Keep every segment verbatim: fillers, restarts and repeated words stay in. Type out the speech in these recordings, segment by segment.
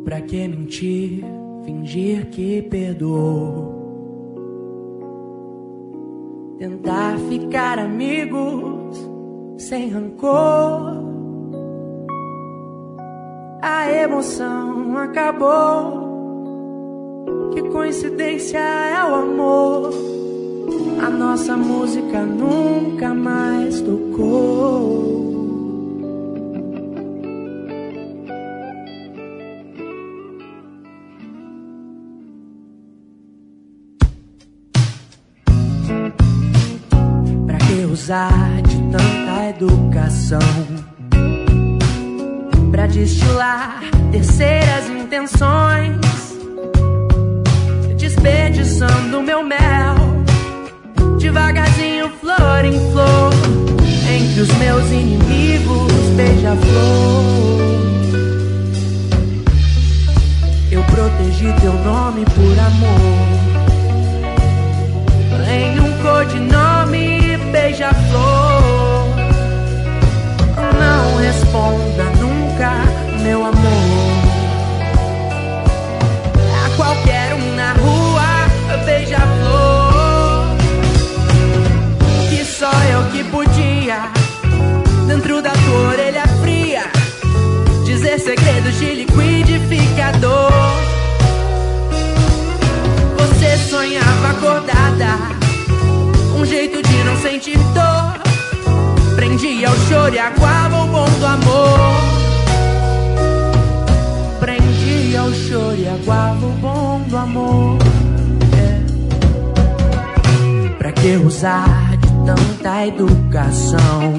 Pra que mentir, fingir que perdoou? Tentar ficar amigos sem rancor. A emoção acabou. Que coincidência é o amor. A nossa música nunca mais tocou. Pra que usar de tanta educação pra destilar terceiras intenções, desperdiçando meu mel devagarzinho, flor em flor, entre os meus inimigos, beija-flor. Eu protegi teu nome por amor, em um codinome, beija-flor. Não responda nunca, meu amor. A qualquer um na rua, beija-flor. Que só eu que podia, dentro da tua orelha fria, dizer segredos de liquidificador. Você sonhava acordada, um jeito de não sentir dor. Prendia o choro e aguava o bom do amor. Prendia o choro e aguava o bom do amor. É. Pra que usar de tanta educação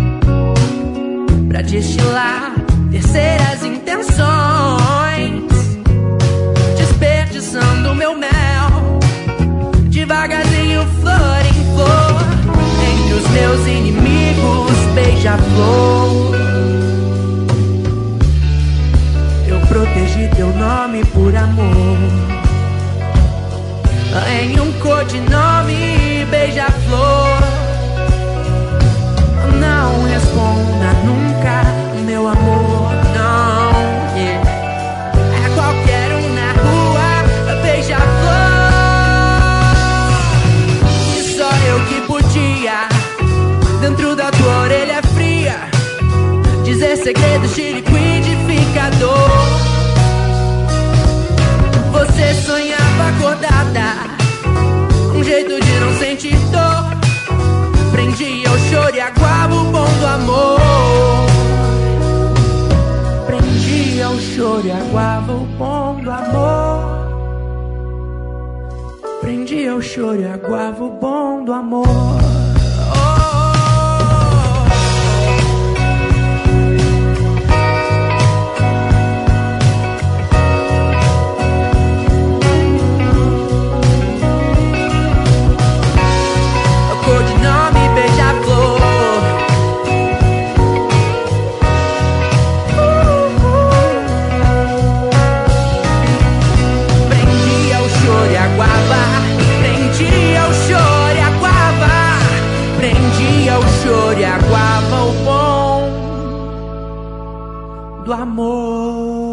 pra destilar terceiras intenções, desperdiçando meu mel devagarzinho, flor em flor, entre os meus inimigos, beija-flor. Eu protegi teu nome por amor, em um codinome, beija-flor. Não responda nunca, meu amor, não. Yeah. É qualquer um na rua, beija-flor. E só eu que podia, dentro da tua orelha fria, dizer segredos de liquidificador. Você sonhava acordada, um jeito de não sentir dor. Prendia o choro e aguava o bom do amor. Prendia o choro e aguava o bom do amor. Prendia o choro e aguava o bom do amor. E aguava o bom do amor.